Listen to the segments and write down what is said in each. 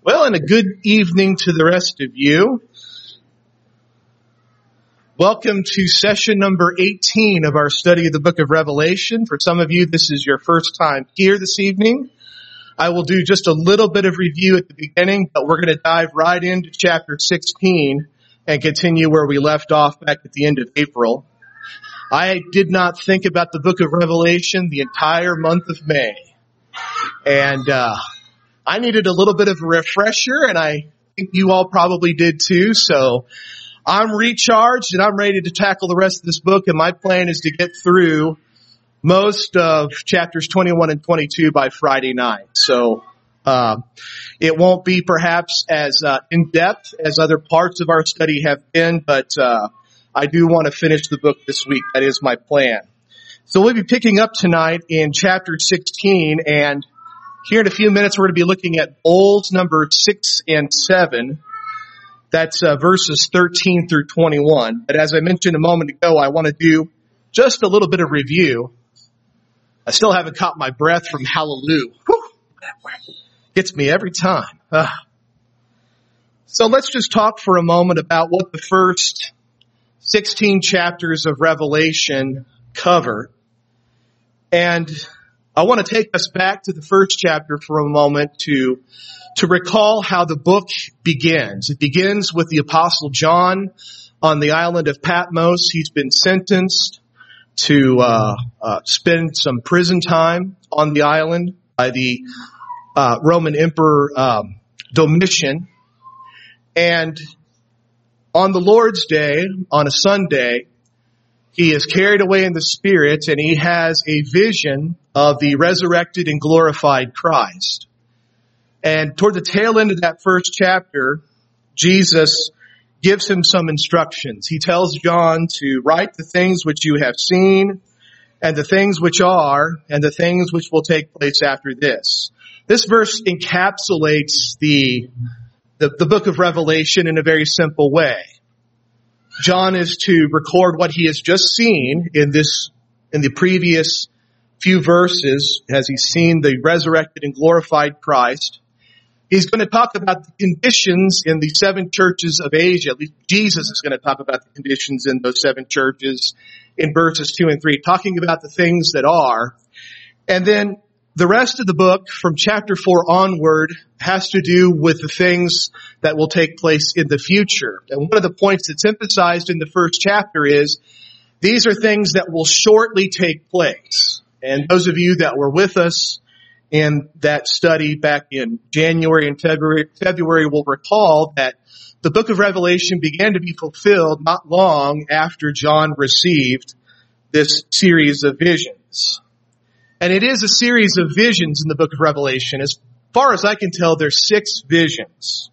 Well, and a good evening to the rest of you. Welcome to session number 18 of our study of the book of Revelation. For some of you, this is your first time here this evening. I will do just a little bit of review at the beginning, but we're going to dive right into chapter 16 and continue where we left off back at the end of April. I did not think about the book of Revelation the entire month of May. And I needed a little bit of a refresher, and I think you all probably did too. So I'm recharged, and I'm ready to tackle the rest of this book. And my plan is to get through most of chapters 21 and 22 by Friday night. So it won't be perhaps as in-depth as other parts of our study have been, but I do want to finish the book this week. That is my plan. So we'll be picking up tonight in chapter 16, and here in a few minutes, we're going to be looking at bowls number 6 and 7. That's verses 13 through 21. But as I mentioned a moment ago, I want to do just a little bit of review. I still haven't caught my breath from Hallelujah. Whew, gets me every time. So let's just talk for a moment about what the first 16 chapters of Revelation cover. And I want to take us back to the first chapter for a moment to recall how the book begins. It begins with the Apostle John on the island of Patmos. He's been sentenced to spend some prison time on the island by the Roman Emperor Domitian. And on the Lord's Day, on a Sunday, he is carried away in the Spirit, and he has a vision of the resurrected and glorified Christ. And toward the tail end of that first chapter, Jesus gives him some instructions. He tells John to write the things which you have seen, and the things which are, and the things which will take place after this. This verse encapsulates the book of Revelation in a very simple way. John is to record what he has just seen in the previous few verses as he's seen the resurrected and glorified Christ. He's going to talk about the conditions in the 7 churches of Asia. At least Jesus is going to talk about the conditions in those 7 churches in verses 2 and 3, talking about the things that are. And then the rest of the book from chapter 4 onward has to do with the things that will take place in the future. And one of the points that's emphasized in the first chapter is these are things that will shortly take place. And those of you that were with us in that study back in January and February will recall that the book of Revelation began to be fulfilled not long after John received this series of visions. And it is a series of visions in the book of Revelation. As far as I can tell, there's 6 visions.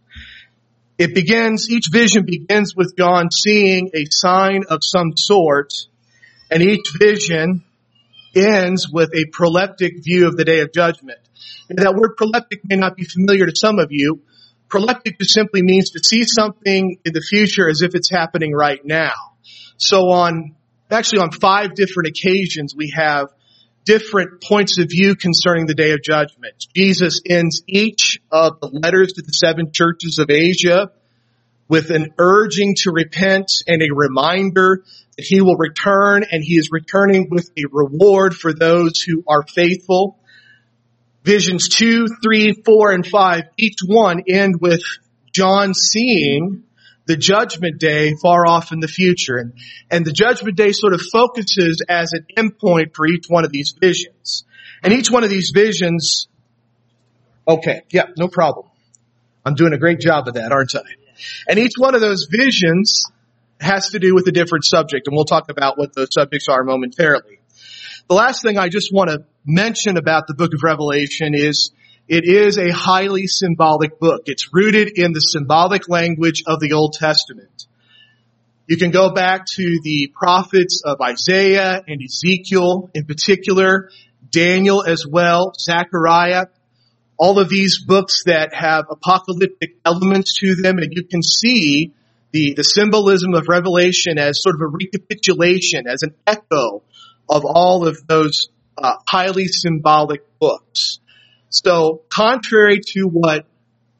Each vision begins with John seeing a sign of some sort, and each vision ends with a proleptic view of the day of judgment. And that word proleptic may not be familiar to some of you. Proleptic just simply means to see something in the future as if it's happening right now. So on 5 different occasions, we have different points of view concerning the day of judgment. Jesus ends each of the letters to the 7 churches of Asia with an urging to repent and a reminder that he will return, and he is returning with a reward for those who are faithful. Visions 2, 3, 4, and 5, each one end with John seeing the judgment day far off in the future. And the judgment day sort of focuses as an endpoint for each one of these visions. And each one of these visions, no problem. I'm doing a great job of that, aren't I? And each one of those visions has to do with a different subject, and we'll talk about what those subjects are momentarily. The last thing I just want to mention about the book of Revelation is it is a highly symbolic book. It's rooted in the symbolic language of the Old Testament. You can go back to the prophets of Isaiah and Ezekiel in particular, Daniel as well, Zechariah, all of these books that have apocalyptic elements to them, and you can see the symbolism of Revelation as sort of a recapitulation, as an echo of all of those highly symbolic books. So contrary to what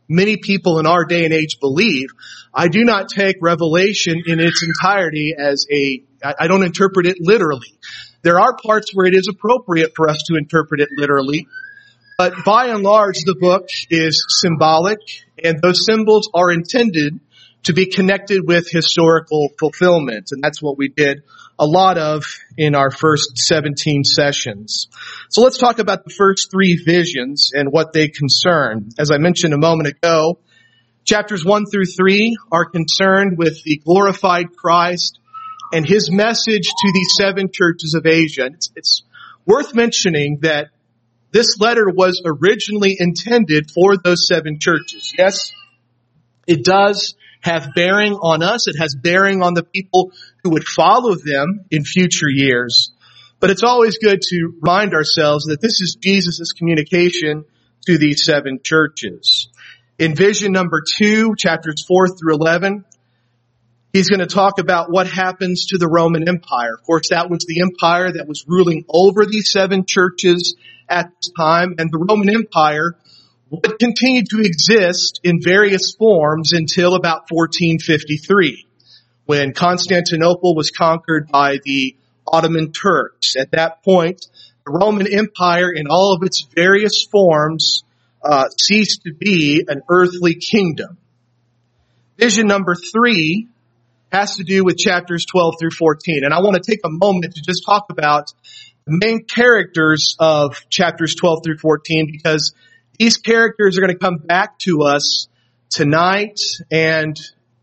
many people in our day and age believe, I do not take Revelation in its entirety I don't interpret it literally. There are parts where it is appropriate for us to interpret it literally, but by and large, the book is symbolic, and those symbols are intended to be connected with historical fulfillment. And that's what we did a lot of in our first 17 sessions. So let's talk about the first three visions and what they concern. As I mentioned a moment ago, chapters 1 through 3 are concerned with the glorified Christ and his message to the 7 churches of Asia. It's worth mentioning that this letter was originally intended for those 7 churches. Yes, it does have bearing on us. It has bearing on the people who would follow them in future years. But it's always good to remind ourselves that this is Jesus' communication to these 7 churches. In vision number 2, chapters 4 through 11, he's going to talk about what happens to the Roman Empire. Of course, that was the empire that was ruling over these 7 churches at this time, and the Roman Empire would continue to exist in various forms until about 1453, when Constantinople was conquered by the Ottoman Turks. At that point, the Roman Empire in all of its various forms ceased to be an earthly kingdom. Vision number 3 has to do with chapters 12 through 14. And I want to take a moment to just talk about the main characters of chapters 12 through 14, because these characters are going to come back to us tonight and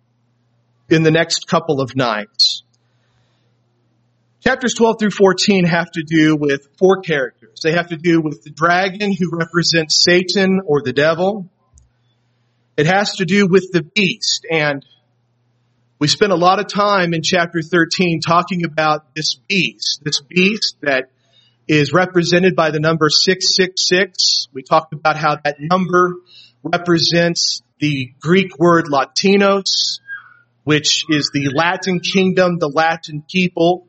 in the next couple of nights. Chapters 12 through 14 have to do with 4 characters. They have to do with the dragon, who represents Satan or the devil. It has to do with the beast, and we spent a lot of time in chapter 13 talking about this beast that is represented by the number 666. We talked about how that number represents the Greek word Latinos, which is the Latin kingdom, the Latin people.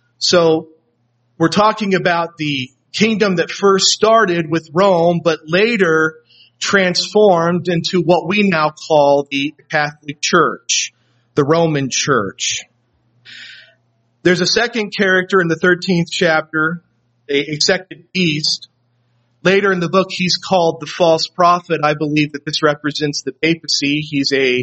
So we're talking about the kingdom that first started with Rome, but later transformed into what we now call the Catholic Church, the Roman Church. There's a second character in the 13th chapter, a second beast. Later in the book, he's called the false prophet. I believe that this represents the papacy. He's a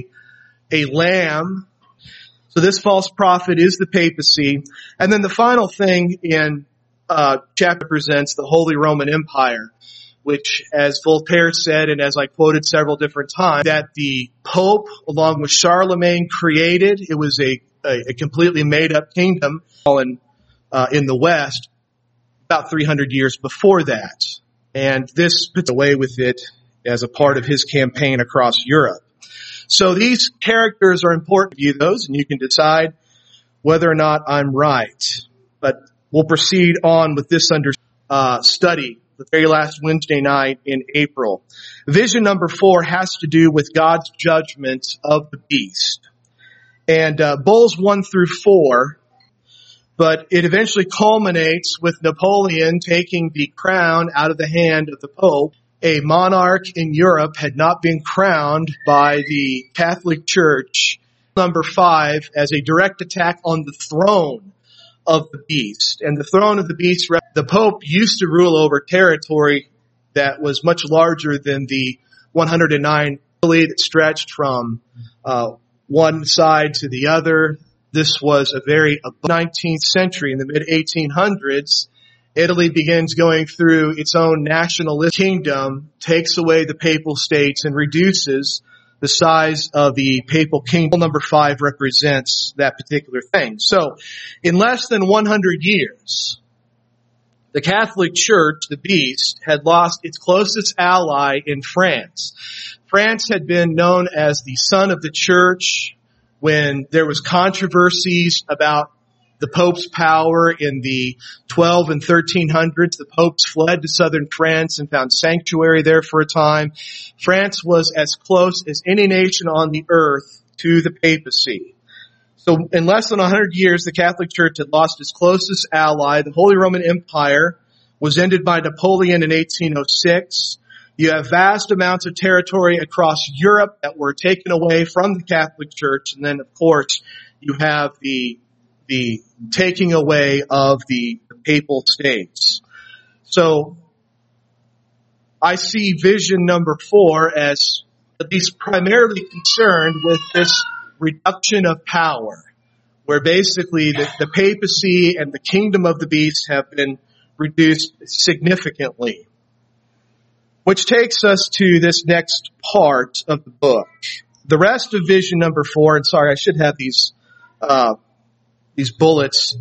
lamb. So this false prophet is the papacy. And then the final thing in chapter presents the Holy Roman Empire, which, as Voltaire said, and as I quoted several different times, that the Pope, along with Charlemagne, created. It was a completely made-up kingdom in the West about 300 years before that. And this puts away with it as a part of his campaign across Europe. So these characters are important to you, those, and you can decide whether or not I'm right. But we'll proceed on with this study the very last Wednesday night in April. Vision number 4 has to do with God's judgment of the beast. And bowls 1 through 4, but it eventually culminates with Napoleon taking the crown out of the hand of the Pope. A monarch in Europe had not been crowned by the Catholic Church. Number 5, as a direct attack on the throne of the beast. And the throne of the beast, the Pope used to rule over territory that was much larger than the 109 Italy that stretched from one side to the other. This was a very 19th century. In the mid-1800s, Italy begins going through its own nationalist kingdom, takes away the papal states, and reduces the size of the papal kingdom. Number 5 represents that particular thing. So, in less than 100 years, the Catholic Church, the beast, had lost its closest ally in France. France had been known as the son of the church when there was controversies about the Pope's power in the 12 and 1300s. The popes fled to southern France and found sanctuary there for a time. France was as close as any nation on the earth to the papacy. So in less than 100 years, the Catholic Church had lost its closest ally. The Holy Roman Empire was ended by Napoleon in 1806. You have vast amounts of territory across Europe that were taken away from the Catholic Church. And then, of course, you have the taking away of the papal states. So I see vision number 4 as at least primarily concerned with this reduction of power, where basically the papacy and the kingdom of the beast have been reduced significantly. Which takes us to this next part of the book. The rest of vision number 4, and sorry, I should have these bullets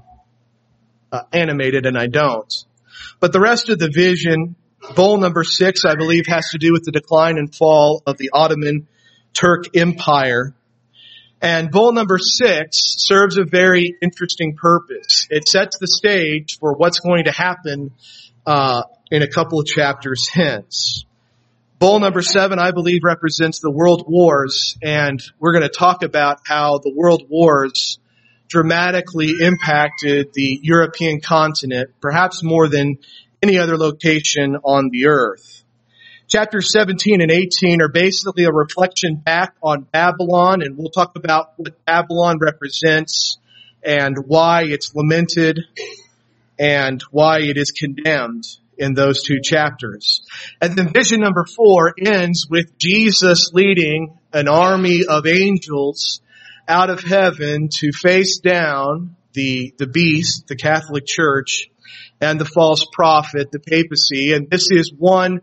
animated, and I don't. But the rest of the vision, bowl number 6, I believe, has to do with the decline and fall of the Ottoman Turk Empire. And bowl number 6 serves a very interesting purpose. It sets the stage for what's going to happen in a couple of chapters hence. Bowl number 7, I believe, represents the world wars, and we're going to talk about how the world wars dramatically impacted the European continent, perhaps more than any other location on the earth. Chapters 17 and 18 are basically a reflection back on Babylon, and we'll talk about what Babylon represents and why it's lamented and why it is condemned in those 2 chapters. And then vision number 4 ends with Jesus leading an army of angels out of heaven to face down the beast, the Catholic Church, and the false prophet, the papacy. And this is one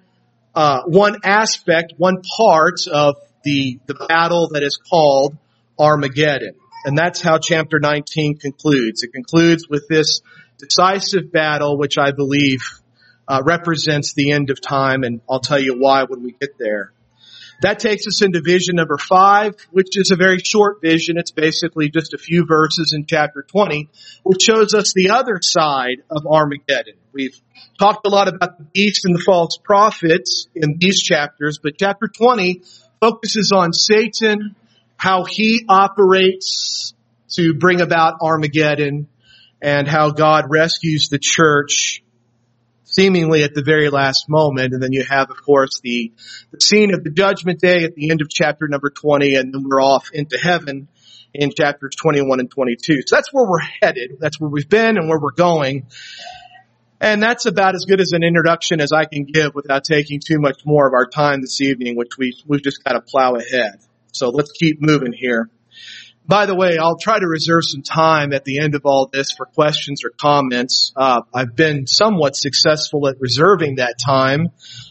aspect, one part of the battle that is called Armageddon. And that's how chapter 19 concludes. It concludes with this decisive battle, which I believe represents the end of time, and I'll tell you why when we get there. That takes us into vision number 5, which is a very short vision. It's basically just a few verses in chapter 20, which shows us the other side of Armageddon. We've talked a lot about the beast and the false prophets in these chapters, but chapter 20 focuses on Satan, how he operates to bring about Armageddon, and how God rescues the church seemingly at the very last moment. And then you have, of course, the scene of the judgment day at the end of chapter number 20, and then we're off into heaven in chapters 21 and 22. So that's where we're headed. That's where we've been and where we're going. And that's about as good as an introduction as I can give without taking too much more of our time this evening, which we've just got to plow ahead. So let's keep moving here. By the way, I'll try to reserve some time at the end of all this for questions or comments. I've been somewhat successful at reserving that time.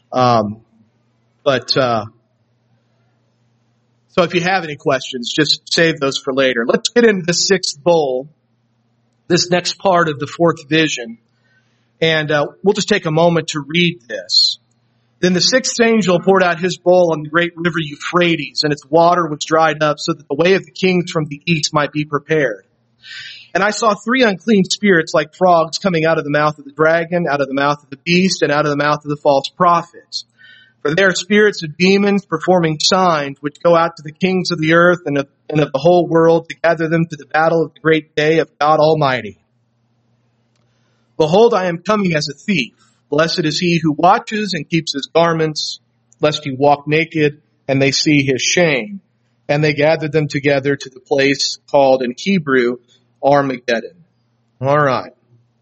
So if you have any questions, just save those for later. Let's get into the 6th bowl, this next part of the 4th vision. And we'll just take a moment to read this. Then the 6th angel poured out his bowl on the great river Euphrates, and its water was dried up so that the way of the kings from the east might be prepared. And I saw 3 unclean spirits like frogs coming out of the mouth of the dragon, out of the mouth of the beast, and out of the mouth of the false prophets. For they are spirits of demons performing signs which go out to the kings of the earth and of the whole world to gather them to the battle of the great day of God Almighty. Behold, I am coming as a thief. Blessed is he who watches and keeps his garments, lest he walk naked and they see his shame. And they gathered them together to the place called in Hebrew Armageddon. All right.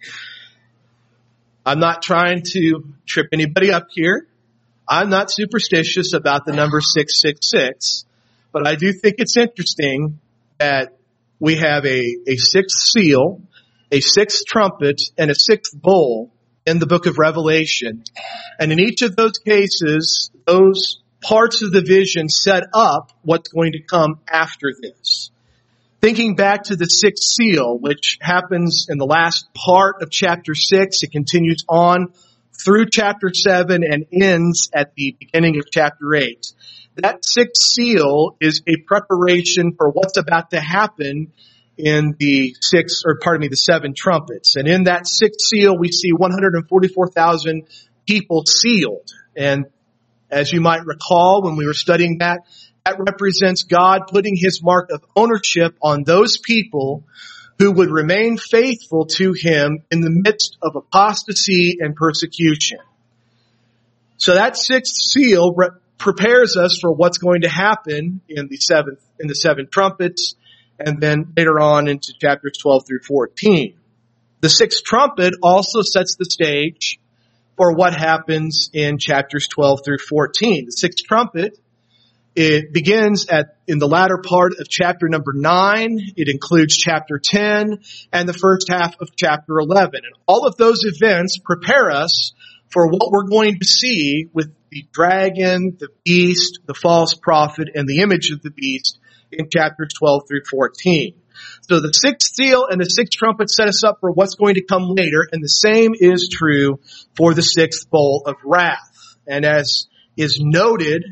I'm not trying to trip anybody up here. I'm not superstitious about the number 666, but I do think it's interesting that we have a 6th seal, a 6th trumpet, and a 6th bowl in the book of Revelation. And in each of those cases, those parts of the vision set up what's going to come after this. Thinking back to the 6th seal, which happens in the last part of chapter 6, it continues on through chapter 7 and ends at the beginning of chapter 8. That 6th seal is a preparation for what's about to happen in the 7 trumpets. And in that 6th seal, we see 144,000 people sealed. And as you might recall, when we were studying that represents God putting his mark of ownership on those people who would remain faithful to him in the midst of apostasy and persecution. So that sixth seal prepares us for what's going to happen in the seven trumpets, and then later on into chapters 12 through 14. The sixth trumpet also sets the stage for what happens in chapters 12 through 14. The sixth trumpet, it begins in the latter part of chapter number 9. It includes chapter 10 and the first half of chapter 11. And all of those events prepare us for what we're going to see with the dragon, the beast, the false prophet, and the image of the beast in chapters 12 through 14. So the sixth seal and the sixth trumpet set us up for what's going to come later, and the same is true for the sixth bowl of wrath. And as is noted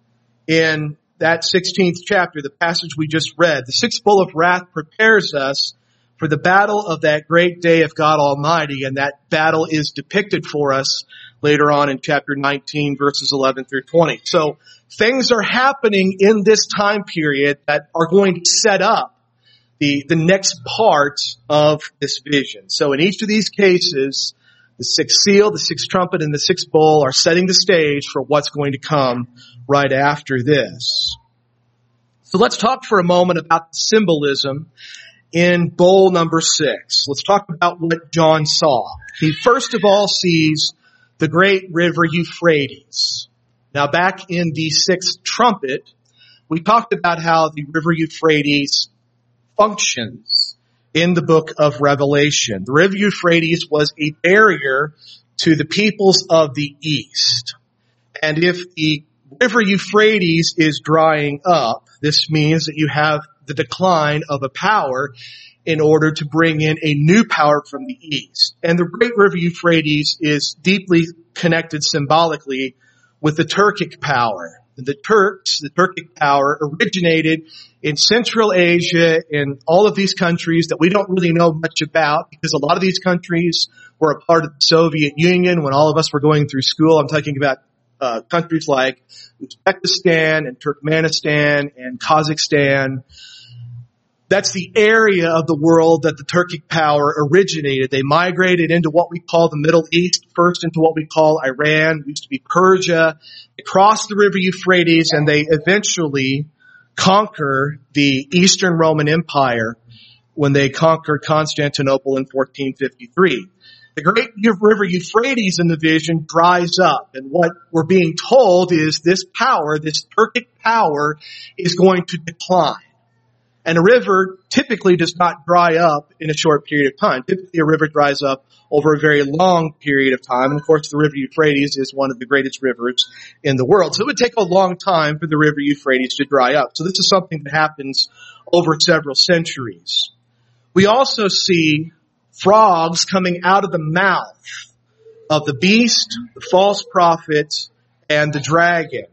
in that 16th chapter, the passage we just read, the sixth bowl of wrath prepares us for the battle of that great day of God Almighty, and that battle is depicted for us later on in chapter 19, verses 11 through 20. So things are happening in this time period that are going to set up the next part of this vision. So in each of these cases, the sixth seal, the sixth trumpet, and the sixth bowl are setting the stage for what's going to come right after this. So let's talk for a moment about the symbolism in bowl number 6. Let's talk about what John saw. He first of all sees the great river Euphrates. Now back in the sixth trumpet, we talked about how the river Euphrates functions in the book of Revelation. The river Euphrates was a barrier to the peoples of the east. And if the river Euphrates is drying up, this means that you have the decline of a power in order to bring in a new power from the east. And the great river Euphrates is deeply connected symbolically with the Turkic power. The Turkic power originated in Central Asia, in all of these countries that we don't really know much about, because a lot of these countries were a part of the Soviet Union when all of us were going through school. I'm talking about countries like Uzbekistan and Turkmenistan and Kazakhstan. That's the area of the world that the Turkic power originated. They migrated into what we call the Middle East, first into what we call Iran, it used to be Persia. They crossed the river Euphrates, and they eventually conquer the Eastern Roman Empire when they conquered Constantinople in 1453. The great river Euphrates in the vision dries up, and what we're being told is this power, this Turkic power, is going to decline. And a river typically does not dry up in a short period of time. Typically a river dries up over a very long period of time. And of course the river Euphrates is one of the greatest rivers in the world. So it would take a long time for the river Euphrates to dry up. So this is something that happens over several centuries. We also see frogs coming out of the mouth of the beast, the false prophet, and the dragon.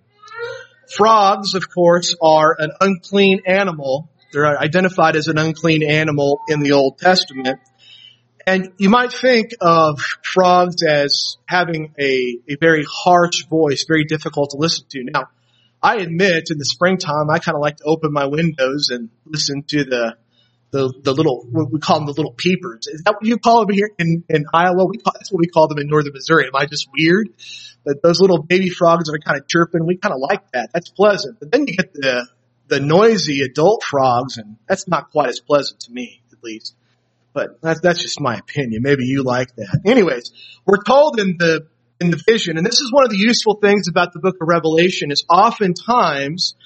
Frogs, of course, are an unclean animal. They're identified as an unclean animal in the Old Testament. And you might think of frogs as having a very harsh voice, very difficult to listen to. Now, I admit in the springtime, I kind of like to open my windows and listen to the little, we call them the little peepers. Is that what you call them here in Iowa? That's what we call them in northern Missouri. Am I just weird? But those little baby frogs that are kind of chirping, we kind of like that. That's pleasant. But then you get the noisy adult frogs, and that's not quite as pleasant to me, at least. But that's just my opinion. Maybe you like that. Anyways, we're told in the vision, and this is one of the useful things about the book of Revelation, is oftentimes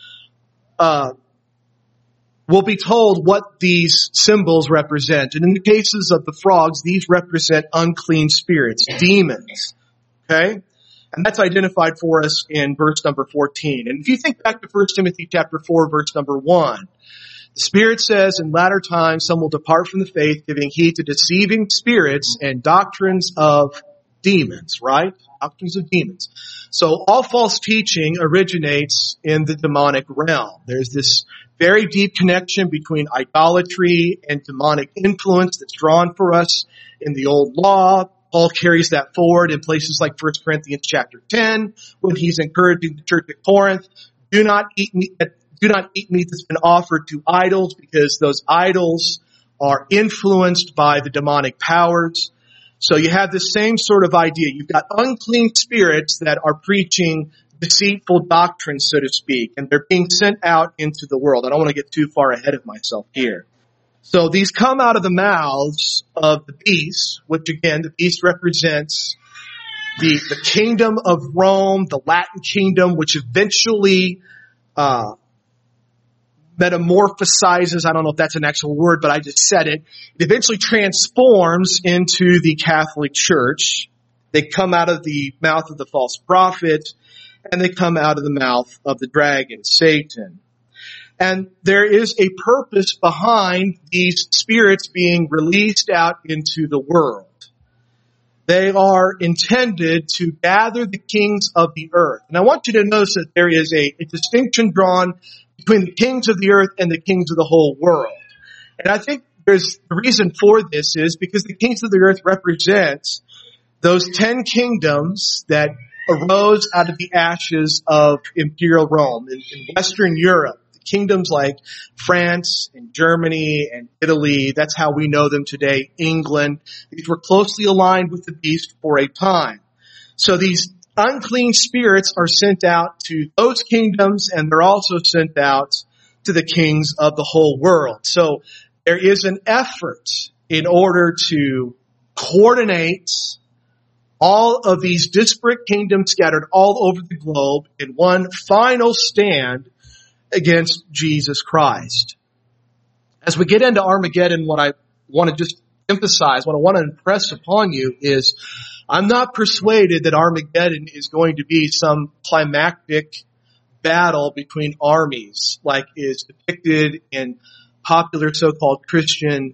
we'll be told what these symbols represent. And in the cases of the frogs, these represent unclean spirits, demons. Okay? And that's identified for us in verse number 14. And if you think back to 1 Timothy chapter 4, verse number 1, the Spirit says, in latter times some will depart from the faith, giving heed to deceiving spirits and doctrines of demons, right? Doctrines of demons. So all false teaching originates in the demonic realm. There's this very deep connection between idolatry and demonic influence that's drawn for us in the old law. Paul carries that forward in places like 1 Corinthians chapter 10, when he's encouraging the church at Corinth, do not eat meat that's been offered to idols, because those idols are influenced by the demonic powers. So you have the same sort of idea. You've got unclean spirits that are preaching deceitful doctrine, so to speak, and they're being sent out into the world. I don't want to get too far ahead of myself here. So these come out of the mouths of the beast, which again, the beast represents the kingdom of Rome, the Latin kingdom, which eventually metamorphosizes. I don't know if that's an actual word, but I just said it. It eventually transforms into the Catholic Church. They come out of the mouth of the false prophet, and they come out of the mouth of the dragon, Satan. And there is a purpose behind these spirits being released out into the world. They are intended to gather the kings of the earth. And I want you to notice that there is a distinction drawn between the kings of the earth and the kings of the whole world. And I think the reason for this is because the kings of the earth represent those 10 kingdoms that arose out of the ashes of imperial Rome in Western Europe. Kingdoms like France and Germany and Italy, that's how we know them today, England. These were closely aligned with the beast for a time. So these unclean spirits are sent out to those kingdoms, and they're also sent out to the kings of the whole world. So there is an effort in order to coordinate all of these disparate kingdoms scattered all over the globe in one final stand against Jesus Christ. As we get into Armageddon, what I want to just emphasize, what I want to impress upon you is I'm not persuaded that Armageddon is going to be some climactic battle between armies like is depicted in popular so-called Christian,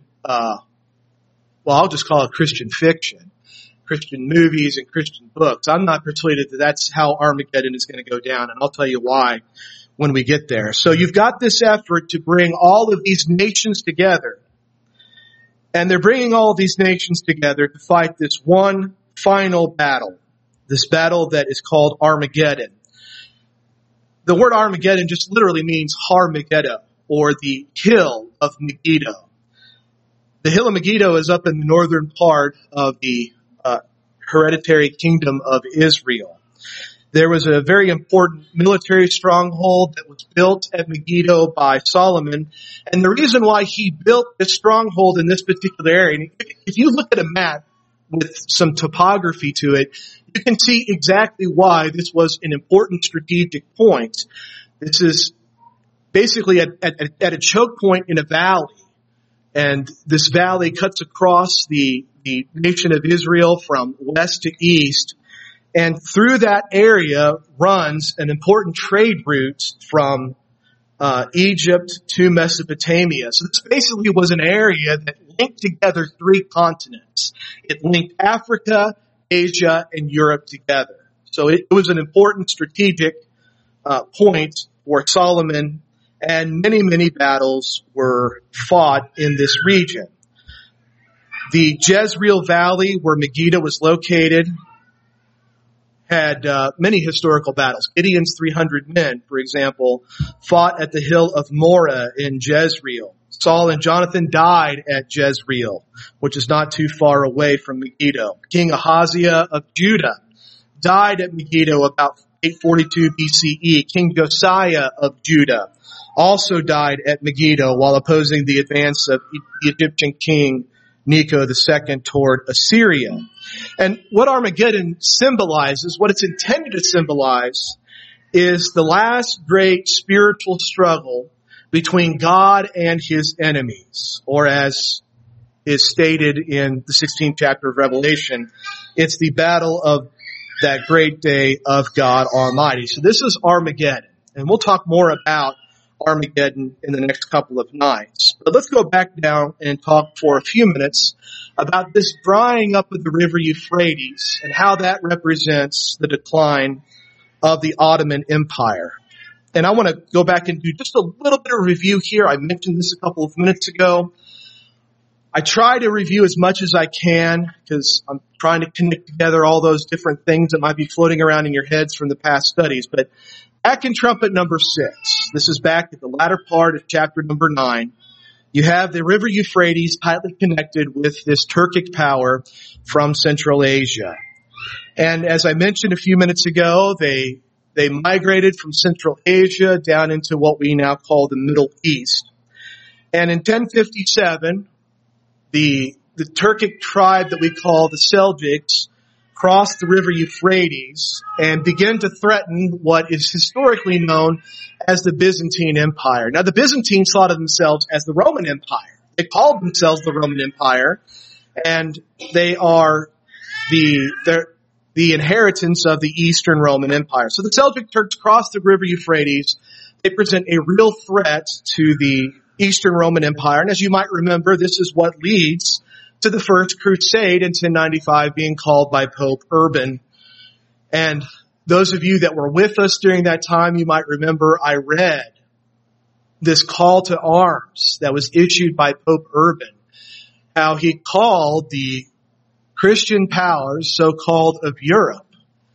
I'll just call it Christian fiction, Christian movies and Christian books. I'm not persuaded that that's how Armageddon is going to go down, and I'll tell you why when we get there. So you've got this effort to bring all of these nations together. And they're bringing all of these nations together to fight this one final battle. This battle that is called Armageddon. The word Armageddon just literally means Har Megiddo, or the hill of Megiddo. The hill of Megiddo is up in the northern part of the hereditary kingdom of Israel. There was a very important military stronghold that was built at Megiddo by Solomon. And the reason why he built this stronghold in this particular area, and if you look at a map with some topography to it, you can see exactly why this was an important strategic point. This is basically at a choke point in a valley. And this valley cuts across the nation of Israel from west to east. And through that area runs an important trade route from Egypt to Mesopotamia. So this basically was an area that linked together 3 continents. It linked Africa, Asia, and Europe together. So it was an important strategic point for Solomon, and many, many battles were fought in this region. The Jezreel Valley, where Megiddo was located, had many historical battles. Gideon's 300 men, for example, fought at the hill of Moreh in Jezreel. Saul and Jonathan died at Jezreel, which is not too far away from Megiddo. King Ahaziah of Judah died at Megiddo about 842 BCE. King Josiah of Judah also died at Megiddo while opposing the advance of the Egyptian king Necho II toward Assyria. And what Armageddon symbolizes, what it's intended to symbolize, is the last great spiritual struggle between God and his enemies. Or as is stated in the 16th chapter of Revelation, it's the battle of that great day of God Almighty. So this is Armageddon. And we'll talk more about Armageddon in the next couple of nights. But let's go back down and talk for a few minutes about this drying up of the river Euphrates and how that represents the decline of the Ottoman Empire. And I want to go back and do just a little bit of review here. I mentioned this a couple of minutes ago. I try to review as much as I can because I'm trying to connect together all those different things that might be floating around in your heads from the past studies. But back in trumpet number 6, this is back at the latter part of chapter number 9. you have the river Euphrates tightly connected with this Turkic power from Central Asia. And as I mentioned a few minutes ago, they migrated from Central Asia down into what we now call the Middle East. And in 1057, the Turkic tribe that we call the Seljuks crossed the river Euphrates and began to threaten what is historically known as the Byzantine Empire. Now, the Byzantines thought of themselves as the Roman Empire. They called themselves the Roman Empire, and they are the inheritance of the Eastern Roman Empire. So the Seljuk Turks crossed the river Euphrates. They present a real threat to the Eastern Roman Empire. And as you might remember, this is what leads to the First Crusade in 1095 being called by Pope Urban. And those of you that were with us during that time, you might remember I read this call to arms that was issued by Pope Urban, how he called the Christian powers, so-called of Europe,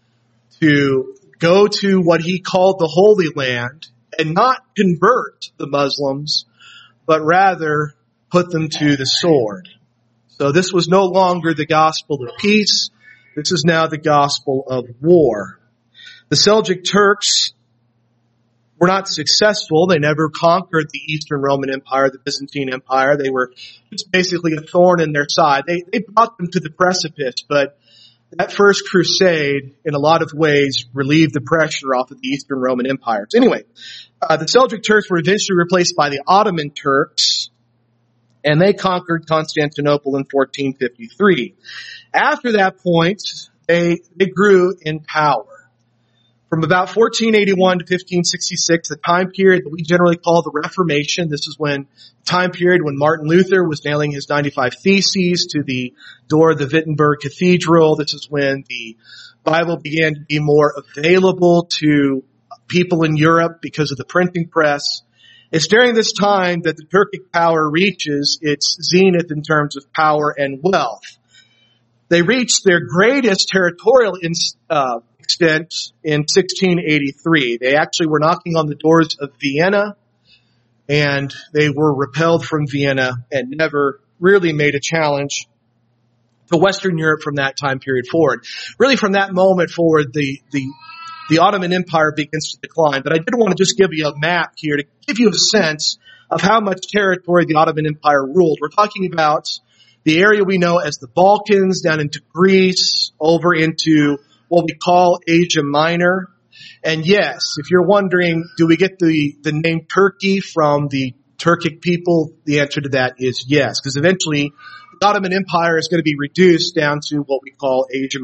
to go to what he called the Holy Land and not convert the Muslims, but rather put them to the sword. So this was no longer the gospel of peace. This is now the gospel of war. The Seljuk Turks were not successful. They never conquered the Eastern Roman Empire, the Byzantine Empire. They were just basically a thorn in their side. They brought them to the precipice, but that First Crusade, in a lot of ways, relieved the pressure off of the Eastern Roman empires. Anyway, the Seljuk Turks were eventually replaced by the Ottoman Turks, and they conquered Constantinople in 1453. After that point, they grew in power. From about 1481 to 1566, the time period that we generally call the Reformation, this is when time period when Martin Luther was nailing his 95 Theses to the door of the Wittenberg Cathedral. This is when the Bible began to be more available to people in Europe because of the printing press. It's during this time that the Turkic power reaches its zenith in terms of power and wealth. They reached their greatest territorial extent in 1683. They actually were knocking on the doors of Vienna, and they were repelled from Vienna and never really made a challenge to Western Europe from that time period forward. Really, from that moment forward, the Ottoman Empire begins to decline. But I did want to just give you a map here to give you a sense of how much territory the Ottoman Empire ruled. We're talking about the area we know as the Balkans, down into Greece, over into what we call Asia Minor. And yes, if you're wondering, do we get the name Turkey from the Turkic people? The answer to that is yes, because eventually the Ottoman Empire is going to be reduced down to what we call Asia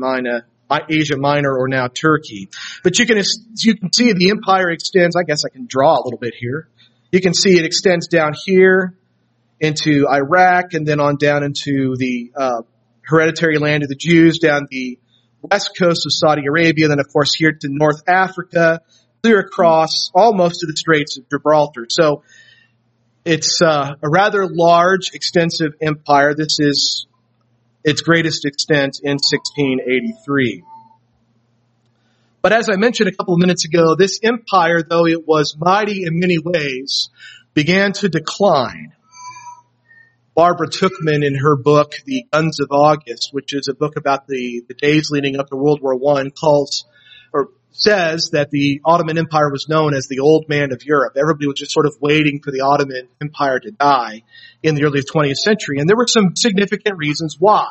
Minor, or now Turkey. But you can see the empire extends. I guess I can draw a little bit here. You can see it extends down here into Iraq, and then on down into the hereditary land of the Jews, down the west coast of Saudi Arabia, then of course here to North Africa, clear across almost to the Straits of Gibraltar. So it's a rather large, extensive empire. This is its greatest extent in 1683. But as I mentioned a couple of minutes ago, this empire, though it was mighty in many ways, began to decline. Barbara Tuchman, in her book, The Guns of August, which is a book about the days leading up to World War I, says that the Ottoman Empire was known as the old man of Europe. Everybody was just sort of waiting for the Ottoman Empire to die in the early 20th century. And there were some significant reasons why.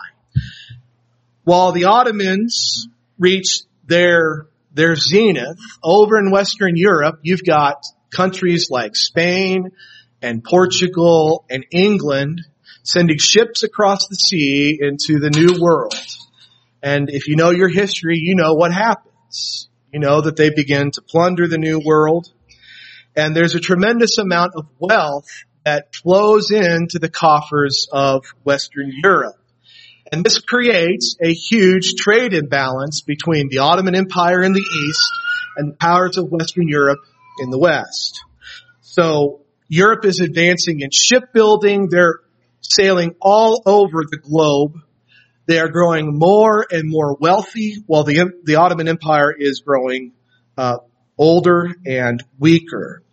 While the Ottomans reached their zenith, over in Western Europe, you've got countries like Spain and Portugal and England sending ships across the sea into the New World. And if you know your history, you know what happens. You know that they begin to plunder the New World. And there's a tremendous amount of wealth that flows into the coffers of Western Europe. And this creates a huge trade imbalance between the Ottoman Empire in the east and the powers of Western Europe in the west. So Europe is advancing in shipbuilding. They're sailing all over the globe. They are growing more and more wealthy, while the Ottoman Empire is growing older and weaker.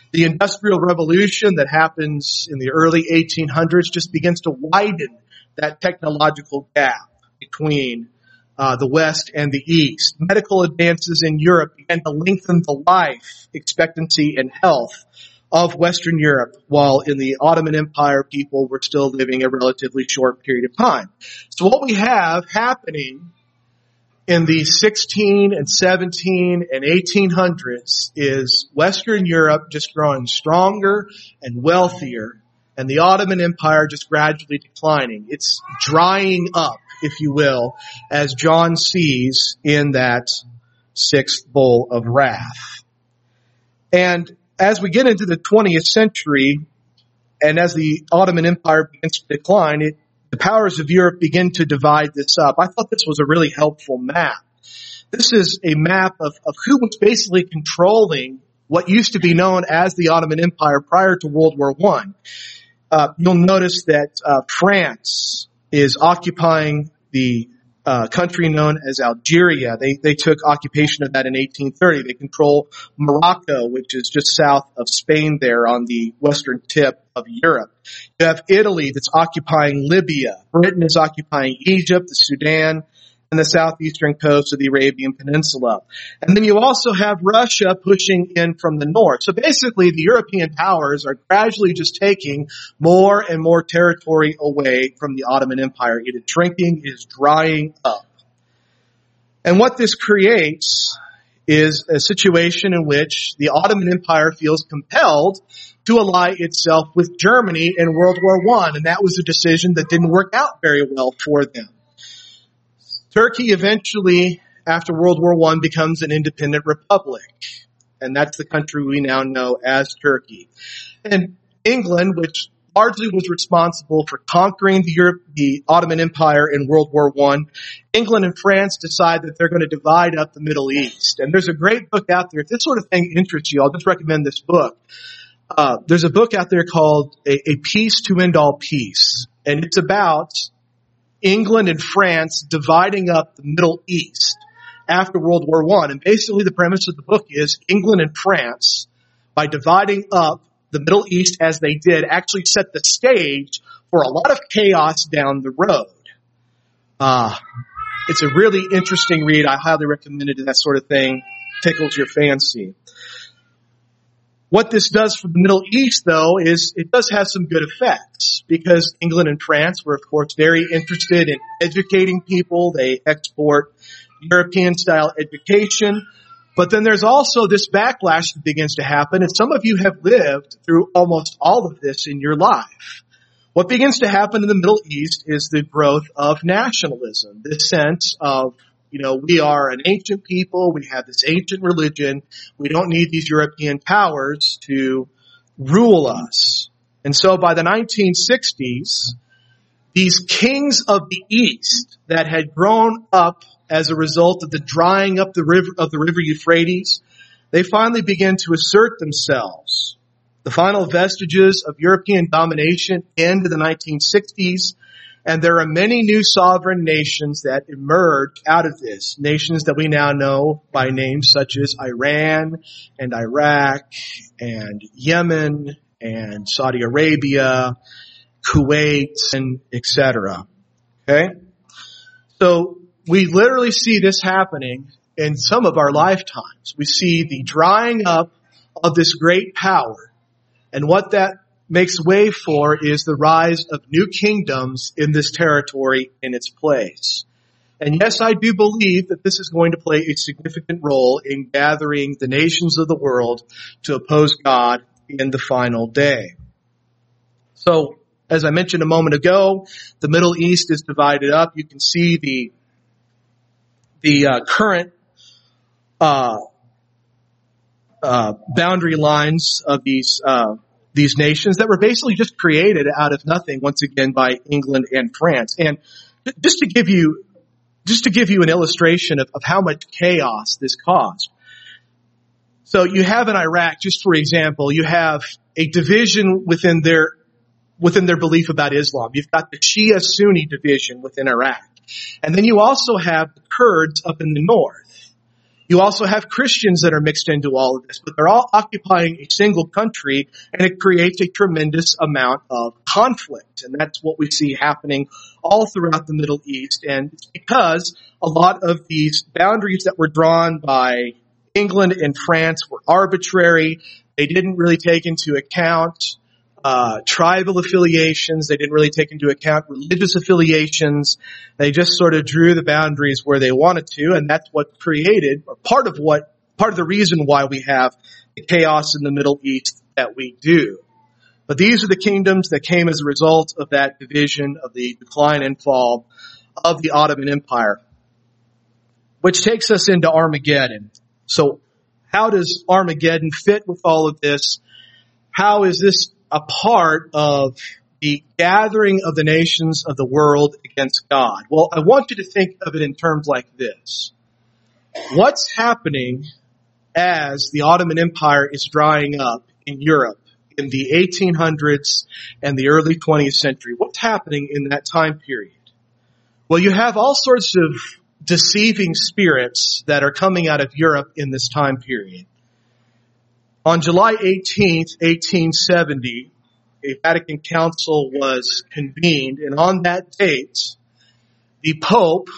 The Industrial Revolution that happens in the early 1800s just begins to widen that technological gap between the West and the East. Medical advances in Europe began to lengthen the life expectancy and health of Western Europe, while in the Ottoman Empire, people were still living a relatively short period of time. So what we have happening in the 16 and 17 and 1800s is Western Europe just growing stronger and wealthier, and the Ottoman Empire just gradually declining. It's drying up, if you will, as John sees in that sixth bowl of wrath. And as we get into the 20th century, and as the Ottoman Empire begins to decline, the powers of Europe begin to divide this up. I thought this was a really helpful map. This is a map of who was basically controlling what used to be known as the Ottoman Empire prior to World War I. You'll notice that France is occupying the country known as Algeria. They took occupation of that in 1830. They control Morocco, which is just south of Spain there on the western tip of Europe. You have Italy that's occupying Libya. Britain is occupying Egypt, the Sudan, and the southeastern coast of the Arabian Peninsula. And then you also have Russia pushing in from the north. So basically the European powers are gradually just taking more and more territory away from the Ottoman Empire. It is shrinking, it is drying up. And what this creates is a situation in which the Ottoman Empire feels compelled to ally itself with Germany in World War I. And that was a decision that didn't work out very well for them. Turkey eventually, after World War I, becomes an independent republic. And that's the country we now know as Turkey. And England, which largely was responsible for conquering the Ottoman Empire in World War I, England and France decide that they're going to divide up the Middle East. And there's a great book out there. If this sort of thing interests you, I'll just recommend this book. There's a book out there called A Peace to End All Peace. And it's about England and France dividing up the Middle East after World War I. And basically the premise of the book is England and France, by dividing up the Middle East as they did, actually set the stage for a lot of chaos down the road. It's a really interesting read. I highly recommend it if that sort of thing tickles your fancy. What this does for the Middle East, though, is it does have some good effects, because England and France were, of course, very interested in educating people. They export European-style education. But then there's also this backlash that begins to happen, and some of you have lived through almost all of this in your life. What begins to happen in the Middle East is the growth of nationalism, this sense of, we are an ancient people. We have this ancient religion. We don't need these European powers to rule us. And so by the 1960s, these kings of the East that had grown up as a result of the drying up the river Euphrates, they finally began to assert themselves. The final vestiges of European domination end in the 1960s. And there are many new sovereign nations that emerge out of this. Nations that we now know by names such as Iran and Iraq and Yemen and Saudi Arabia, Kuwait, and etc. Okay? So we literally see this happening in some of our lifetimes. We see the drying up of this great power. And what that makes way for is the rise of new kingdoms in this territory in its place. And yes, I do believe that this is going to play a significant role in gathering the nations of the world to oppose God in the final day. So, as I mentioned a moment ago, the Middle East is divided up. You can see the current boundary lines of these nations that were basically just created out of nothing, once again, by England and France. And just to give you an illustration of how much chaos this caused. So you have in Iraq, just for example, you have a division within their belief about Islam. You've got the Shia-Sunni division within Iraq. And then you also have the Kurds up in the north. You also have Christians that are mixed into all of this, but they're all occupying a single country, and it creates a tremendous amount of conflict. And that's what we see happening all throughout the Middle East. And it's because a lot of these boundaries that were drawn by England and France were arbitrary. They didn't really take into account tribal affiliations. They didn't really take into account religious affiliations. They just sort of drew the boundaries where they wanted to, and that's what created, or part of the reason why we have the chaos in the Middle East that we do. But these are the kingdoms that came as a result of that division, of the decline and fall of the Ottoman Empire, which takes us into Armageddon. So how does Armageddon fit with all of this? How is this a part of the gathering of the nations of the world against God? Well, I want you to think of it in terms like this. What's happening as the Ottoman Empire is drying up in Europe in the 1800s and the early 20th century? What's happening in that time period? Well, you have all sorts of deceiving spirits that are coming out of Europe in this time period. On July 18th, 1870, a Vatican Council was convened, and on that date, the Pope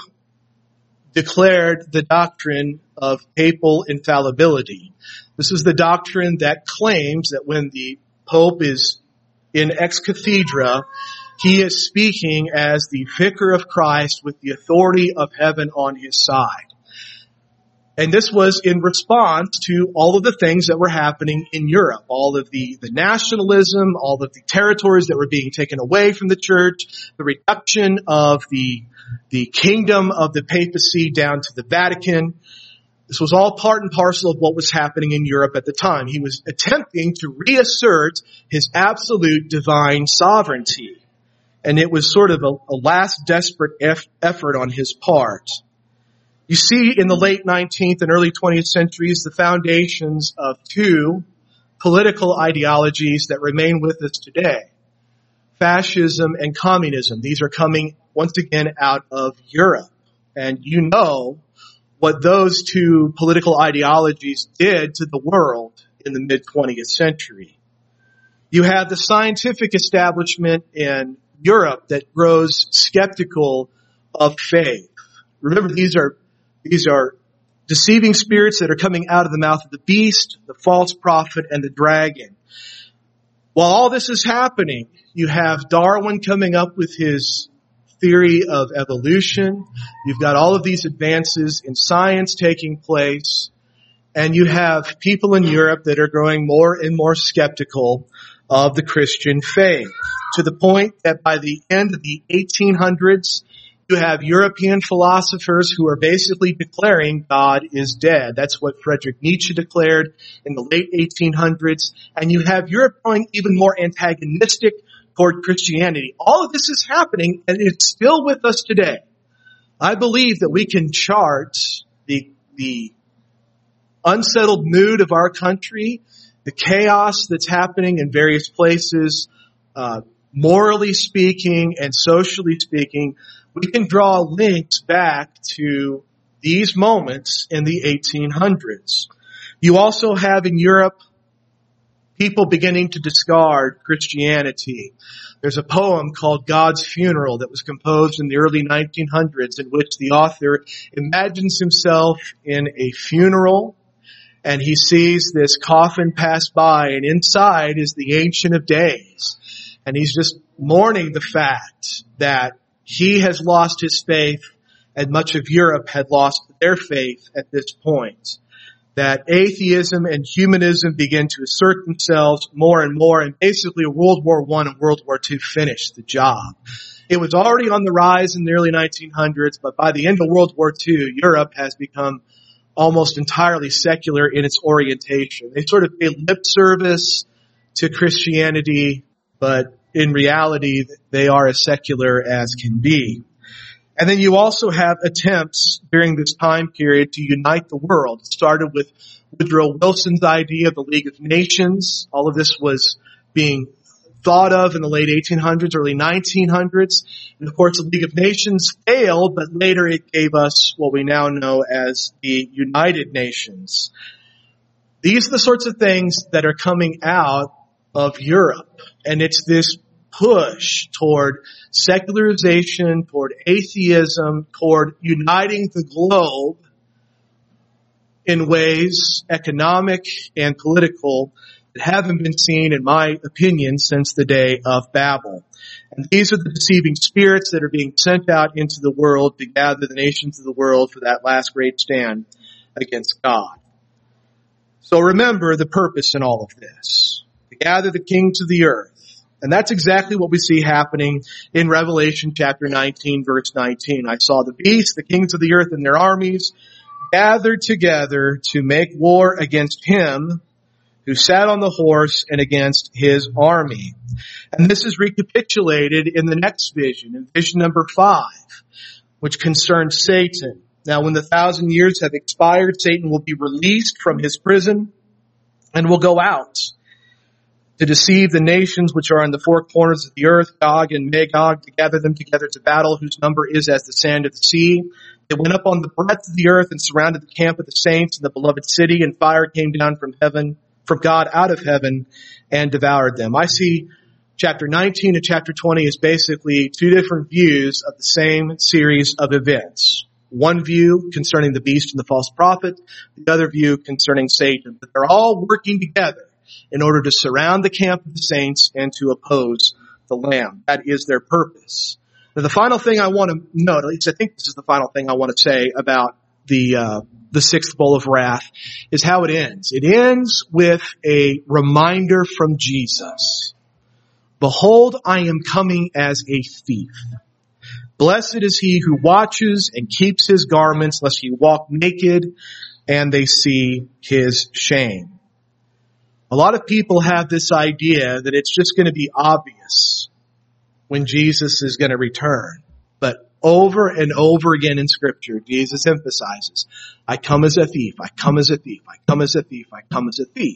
declared the doctrine of papal infallibility. This is the doctrine that claims that when the Pope is in ex cathedra, he is speaking as the vicar of Christ with the authority of heaven on his side. And this was in response to all of the things that were happening in Europe, all of the nationalism, all of the territories that were being taken away from the church, the reduction of the kingdom of the papacy down to the Vatican. This was all part and parcel of what was happening in Europe at the time. He was attempting to reassert his absolute divine sovereignty. And it was sort of a last desperate effort on his part. You see in the late 19th and early 20th centuries the foundations of two political ideologies that remain with us today. Fascism and communism. These are coming once again out of Europe. And you know what those two political ideologies did to the world in the mid-20th century. You have the scientific establishment in Europe that grows skeptical of faith. Remember, these are deceiving spirits that are coming out of the mouth of the beast, the false prophet, and the dragon. While all this is happening, you have Darwin coming up with his theory of evolution. You've got all of these advances in science taking place. And you have people in Europe that are growing more and more skeptical of the Christian faith, to the point that by the end of the 1800s, you have European philosophers who are basically declaring God is dead. That's what Friedrich Nietzsche declared in the late 1800s. And you have Europe growing even more antagonistic toward Christianity. All of this is happening, and it's still with us today. I believe that we can chart the unsettled mood of our country, the chaos that's happening in various places, morally speaking and socially speaking. We can draw links back to these moments in the 1800s. You also have in Europe people beginning to discard Christianity. There's a poem called God's Funeral that was composed in the early 1900s, in which the author imagines himself in a funeral, and he sees this coffin pass by, and inside is the Ancient of Days. And he's just mourning the fact that he has lost his faith, and much of Europe had lost their faith at this point. That atheism and humanism begin to assert themselves more and more, and basically World War I and World War II finished the job. It was already on the rise in the early 1900s, but by the end of World War II, Europe has become almost entirely secular in its orientation. They sort of pay lip service to Christianity, but in reality, they are as secular as can be. And then you also have attempts during this time period to unite the world. It started with Woodrow Wilson's idea of the League of Nations. All of this was being thought of in the late 1800s, early 1900s. And of course, the League of Nations failed, but later it gave us what we now know as the United Nations. These are the sorts of things that are coming out of Europe. And it's this push toward secularization, toward atheism, toward uniting the globe in ways, economic and political, that haven't been seen, in my opinion, since the day of Babel. And these are the deceiving spirits that are being sent out into the world to gather the nations of the world for that last great stand against God. So remember the purpose in all of this. To gather the kings of the earth. And that's exactly what we see happening in Revelation chapter 19, verse 19. I saw the beast, the kings of the earth and their armies, gathered together to make war against him who sat on the horse and against his army. And this is recapitulated in the next vision, in vision number 5, which concerns Satan. Now, when the 1,000 years have expired, Satan will be released from his prison and will go out to deceive the nations which are in the four corners of the earth, Gog and Magog, to gather them together to battle, whose number is as the sand of the sea. They went up on the breadth of the earth and surrounded the camp of the saints in the beloved city, and fire came down from heaven, from God out of heaven, and devoured them. I see chapter 19 and chapter 20 as basically two different views of the same series of events. One view concerning the beast and the false prophet, the other view concerning Satan. But they're all working together in order to surround the camp of the saints and to oppose the Lamb. That is their purpose. Now, the final thing I want to note, at least I think this is the final thing I want to say about the sixth bowl of wrath, is how it ends. It ends with a reminder from Jesus. Behold, I am coming as a thief. Blessed is he who watches and keeps his garments, lest he walk naked and they see his shame. A lot of people have this idea that it's just going to be obvious when Jesus is going to return. But over and over again in Scripture, Jesus emphasizes, I come as a thief, I come as a thief, I come as a thief, I come as a thief.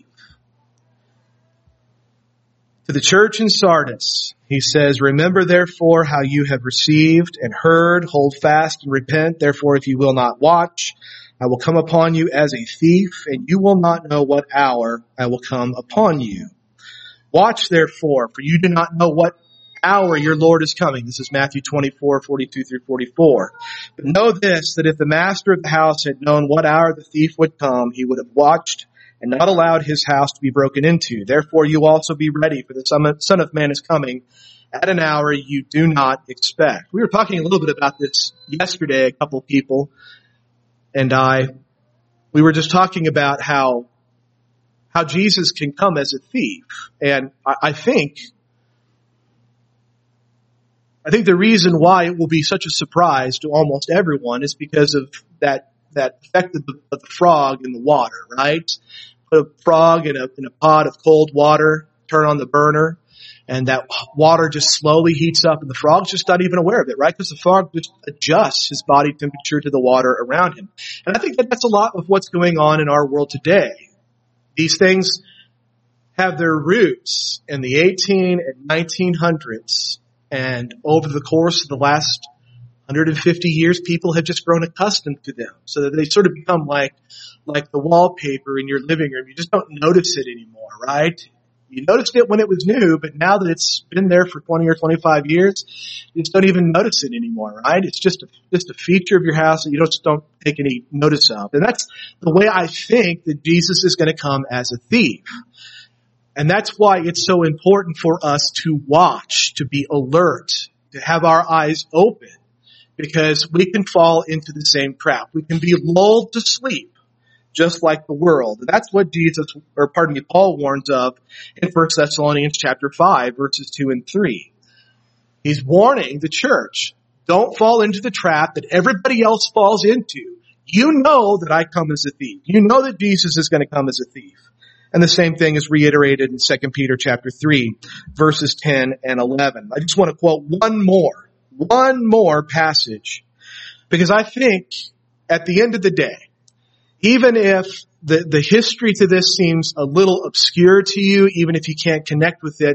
To the church in Sardis, he says, remember therefore how you have received and heard, hold fast and repent. Therefore, if you will not watch, I will come upon you as a thief, and you will not know what hour I will come upon you. Watch therefore, for you do not know what hour your Lord is coming. This is Matthew 24:42 through 44. But know this, that if the master of the house had known what hour the thief would come, he would have watched and not allowed his house to be broken into. Therefore you also be ready, for the Son of Man is coming at an hour you do not expect. We were talking a little bit about this yesterday, a couple of people and we were just talking about how Jesus can come as a thief. And I think the reason why it will be such a surprise to almost everyone is because of that effect of the frog in the water, right? Put a frog in a pot of cold water, turn on the burner, and that water just slowly heats up, and the frog's just not even aware of it, right? Because the frog just adjusts his body temperature to the water around him. And I think that's a lot of what's going on in our world today. These things have their roots in the 18 and 1900s, and over the course of the last 150 years, people have just grown accustomed to them, so that they sort of become like the wallpaper in your living room. You just don't notice it anymore, right? You noticed it when it was new, but now that it's been there for 20 or 25 years, you just don't even notice it anymore, right? It's just a feature of your house that you just don't take any notice of. And that's the way I think that Jesus is going to come as a thief. And that's why it's so important for us to watch, to be alert, to have our eyes open, because we can fall into the same trap. We can be lulled to sleep, just like the world. And that's what Paul warns of in 1 Thessalonians chapter 5, verses 2 and 3. He's warning the church, don't fall into the trap that everybody else falls into. You know that I come as a thief. You know that Jesus is going to come as a thief. And the same thing is reiterated in 2 Peter chapter 3, verses 10 and 11. I just want to quote one more passage, because I think at the end of the day, even if the history to this seems a little obscure to you, even if you can't connect with it,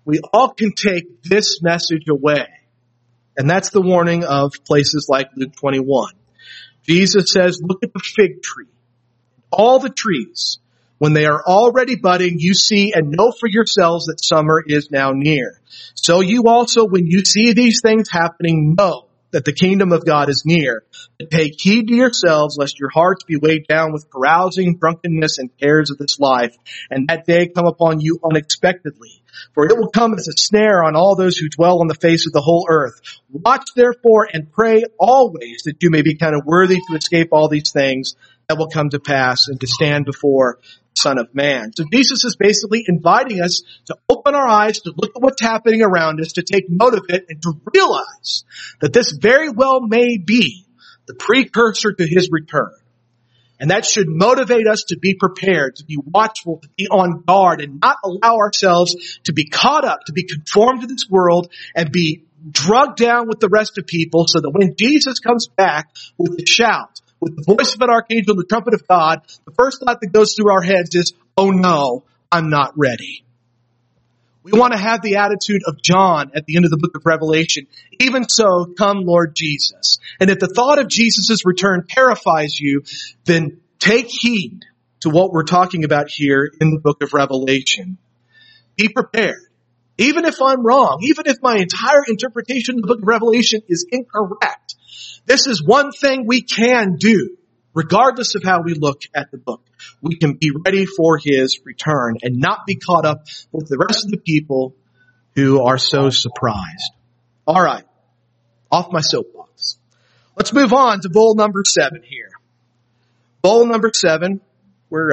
we all can take this message away. And that's the warning of places like Luke 21. Jesus says, look at the fig tree. All the trees, when they are already budding, you see and know for yourselves that summer is now near. So you also, when you see these things happening, know that the kingdom of God is near. But take heed to yourselves, lest your hearts be weighed down with carousing, drunkenness, and cares of this life, and that day come upon you unexpectedly. For it will come as a snare on all those who dwell on the face of the whole earth. Watch therefore and pray always that you may be counted worthy to escape all these things that will come to pass and to stand before the Son of Man. So Jesus is basically inviting us to open our eyes, to look at what's happening around us, to take note of it, and to realize that this very well may be the precursor to his return. And that should motivate us to be prepared, to be watchful, to be on guard, and not allow ourselves to be caught up, to be conformed to this world, and be drugged down with the rest of people, so that when Jesus comes back with the shout, with the voice of an archangel, the trumpet of God, the first thought that goes through our heads is, oh no, I'm not ready. We want to have the attitude of John at the end of the book of Revelation. Even so, come Lord Jesus. And if the thought of Jesus' return terrifies you, then take heed to what we're talking about here in the book of Revelation. Be prepared. Even if I'm wrong, even if my entire interpretation of the book of Revelation is incorrect, this is one thing we can do, regardless of how we look at the book. We can be ready for his return and not be caught up with the rest of the people who are so surprised. All right. Off my soapbox. Let's move on to bowl number 7 here. Bowl number 7. We've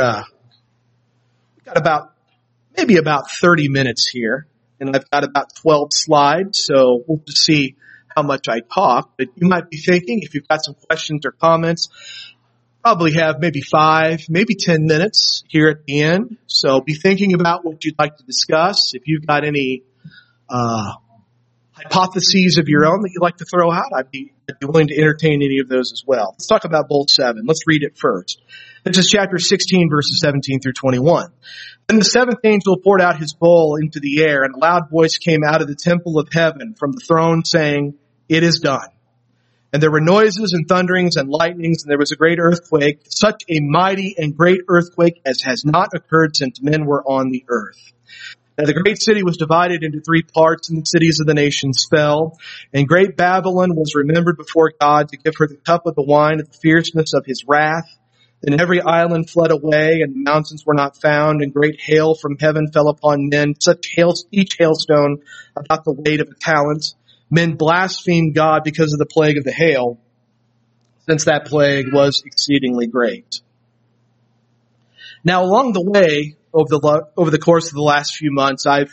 got maybe about 30 minutes here, and I've got about 12 slides, so we'll just see how much I talk. But you might be thinking, if you've got some questions or comments, probably have maybe 5, maybe 10 minutes here at the end. So be thinking about what you'd like to discuss. If you've got any hypotheses of your own that you'd like to throw out, I'd be willing to entertain any of those as well. Let's talk about bowl 7. Let's read it first. This is chapter 16, verses 17 through 21. Then the seventh angel poured out his bowl into the air, and a loud voice came out of the temple of heaven from the throne saying, "It is done." And there were noises and thunderings and lightnings, and there was a great earthquake, such a mighty and great earthquake as has not occurred since men were on the earth. Now the great city was divided into 3 parts, and the cities of the nations fell. And great Babylon was remembered before God to give her the cup of the wine of the fierceness of his wrath. Then every island fled away, and the mountains were not found, and great hail from heaven fell upon men, each hailstone about the weight of a talent. Men blasphemed God because of the plague of the hail, since that plague was exceedingly great. Now, along the way, over the course of the last few months, I've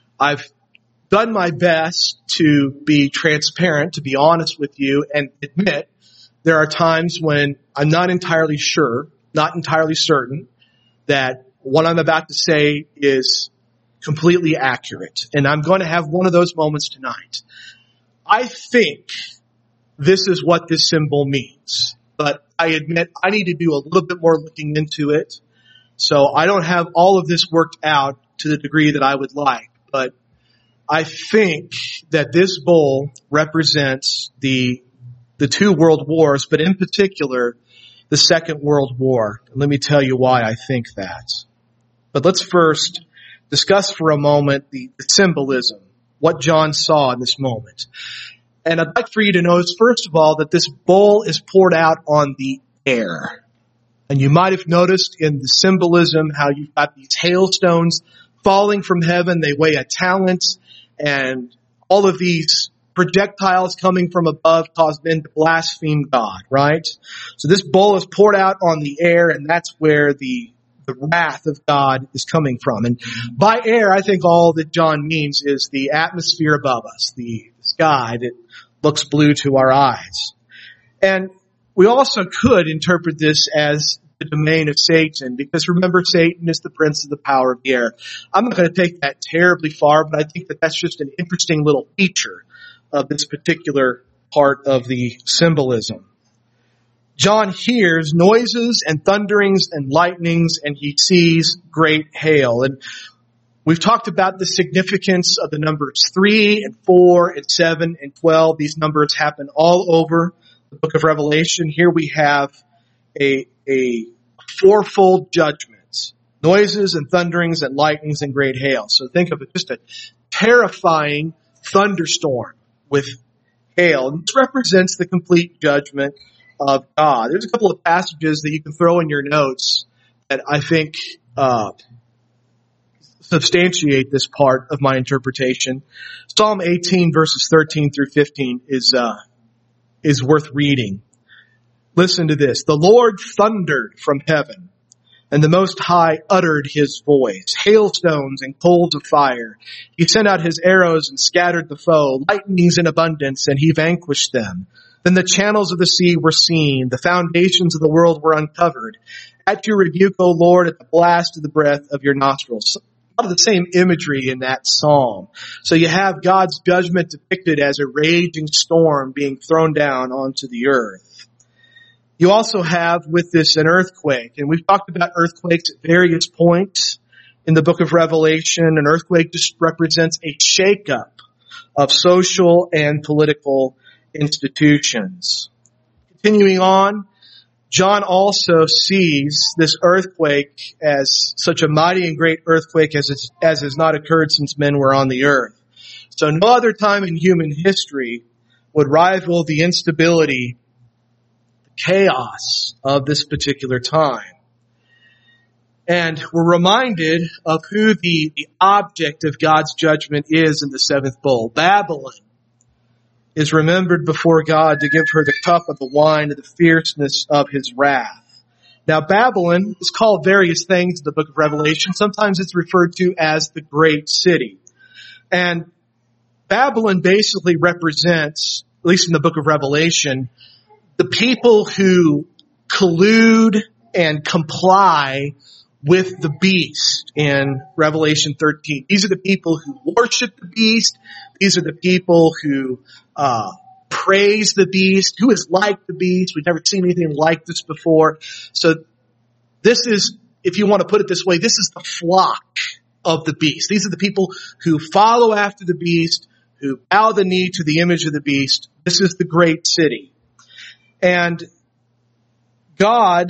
done my best to be transparent, to be honest with you, and admit there are times when I'm not entirely sure, not entirely certain, that what I'm about to say is completely accurate. And I'm going to have one of those moments tonight. I think this is what this symbol means, but I admit I need to do a little bit more looking into it. So I don't have all of this worked out to the degree that I would like, but I think that this bowl represents the 2 world wars, but in particular, the Second World War. And let me tell you why I think that. But let's first discuss for a moment the symbolism, what John saw in this moment. And I'd like for you to notice, first of all, that this bowl is poured out on the air. And you might have noticed in the symbolism how you've got these hailstones falling from heaven. They weigh a talent, and all of these projectiles coming from above cause men to blaspheme God, right? So this bowl is poured out on the air, and that's where the wrath of God is coming from. And by air, I think all that John means is the atmosphere above us, the sky that looks blue to our eyes. And we also could interpret this as the domain of Satan, because remember, Satan is the prince of the power of the air. I'm not going to take that terribly far, but I think that that's just an interesting little feature of this particular part of the symbolism. John hears noises and thunderings and lightnings, and he sees great hail. And We've talked about the significance of the numbers 3 and 4 and 7 and 12. These numbers happen all over the book of Revelation. Here we have a fourfold judgment: noises and thunderings and lightnings and great hail. So think of it, just a terrifying thunderstorm with hail. And this represents the complete judgment of God. There's a couple of passages that you can throw in your notes that I think substantiate this part of my interpretation. Psalm 18 verses 13 through 15 is worth reading. Listen to this. The Lord thundered from heaven, and the Most High uttered his voice. Hailstones and coals of fire. He sent out his arrows and scattered the foe. Lightnings in abundance, and he vanquished them. Then the channels of the sea were seen. The foundations of the world were uncovered. At your rebuke, O Lord, at the blast of the breath of your nostrils. A lot of the same imagery in that psalm. So you have God's judgment depicted as a raging storm being thrown down onto the earth. You also have with this an earthquake, and we've talked about earthquakes at various points in the book of Revelation. An earthquake just represents a shakeup of social and political institutions. Continuing on, John also sees this earthquake as such a mighty and great earthquake as has not occurred since men were on the earth. So no other time in human history would rival the instability, the chaos of this particular time. And we're reminded of who the object of God's judgment is in the seventh bowl. Babylon is remembered before God to give her the cup of the wine of the fierceness of his wrath. Now, Babylon is called various things in the book of Revelation. Sometimes it's referred to as the great city. And Babylon basically represents, at least in the book of Revelation, the people who collude and comply with the beast in Revelation 13. These are the people who worship the beast. These are the people who praise the beast, who is like the beast. We've never seen anything like this before. So this is, if you want to put it this way, this is the flock of the beast. These are the people who follow after the beast, who bow the knee to the image of the beast. This is the great city. And God,